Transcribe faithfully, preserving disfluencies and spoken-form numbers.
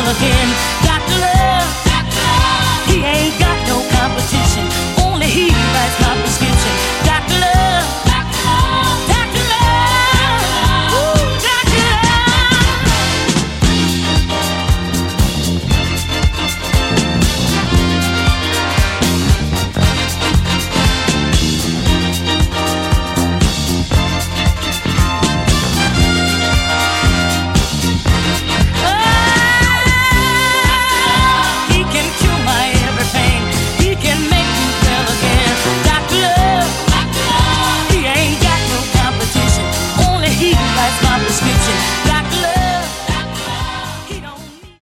again. Got to love, got to love. He ain't got no competition.